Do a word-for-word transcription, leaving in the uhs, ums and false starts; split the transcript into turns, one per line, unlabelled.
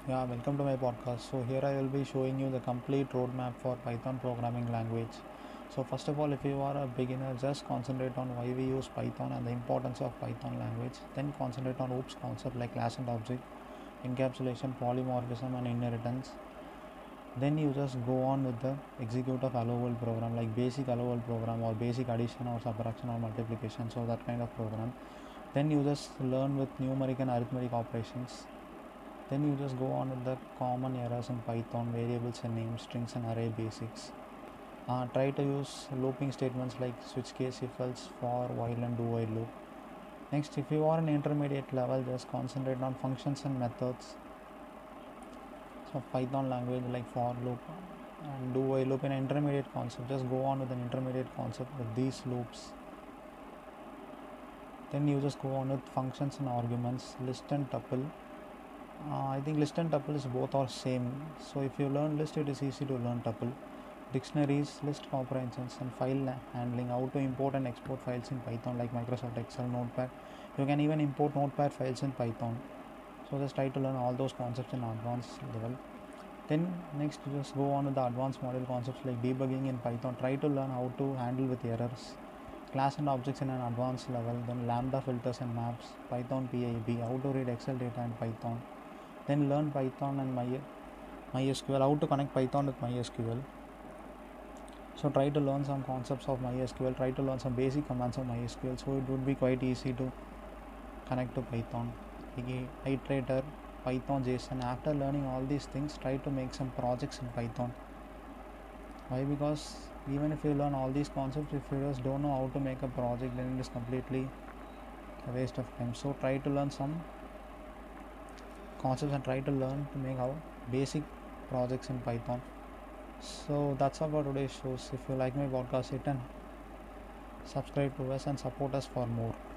Yeah, welcome to my podcast. So here I will be showing you the complete roadmap for Python programming language. So first of all, if you are a beginner, just concentrate on why we use Python and the importance of Python language. Then concentrate on OOPS concept like class and object, encapsulation, polymorphism and inheritance. Then you just go on with the execute of hello world program like basic hello world program or basic addition or subtraction or multiplication. So that kind of program. Then you just learn with numeric and arithmetic operations. Then you just go on with the common errors in Python, variables and names, strings and array basics. Uh, try to use looping statements like switch case, if else, for, while and do while loop. Next, if you are an intermediate level, just concentrate on functions and methods. So Python language like for loop and do while loop in an intermediate concept. Just go on with an intermediate concept with these loops. Then you just go on with functions and arguments, list and tuple. Uh, I think list and tuple is both are same. So if you learn list, it is easy to learn tuple. Dictionaries, list comprehensions, and file handling. How to import and export files in Python like Microsoft Excel, Notepad. You can even import Notepad files in Python. So just try to learn all those concepts in advanced level. Then next, just go on with the advanced model concepts like debugging in Python. Try to learn how to handle with errors. Class and objects in an advanced level. Then lambda filters and maps. Python P I B. How to read Excel data in Python. Then learn Python and My, MySQL, how to connect Python with MySQL. So try to learn some concepts of MySQL, try to learn some basic commands of MySQL, so it would be quite easy to connect to Python. Iterator, Python, JSON. After learning all these things, try to make some projects in Python. Why? Because even if you learn all these concepts, if you just don't know how to make a project, then it is completely a waste of time. So try to learn some concepts and try to learn to make our basic projects in Python. So that's all for today's shows. If you like my podcast, hit and subscribe to us and support us for more.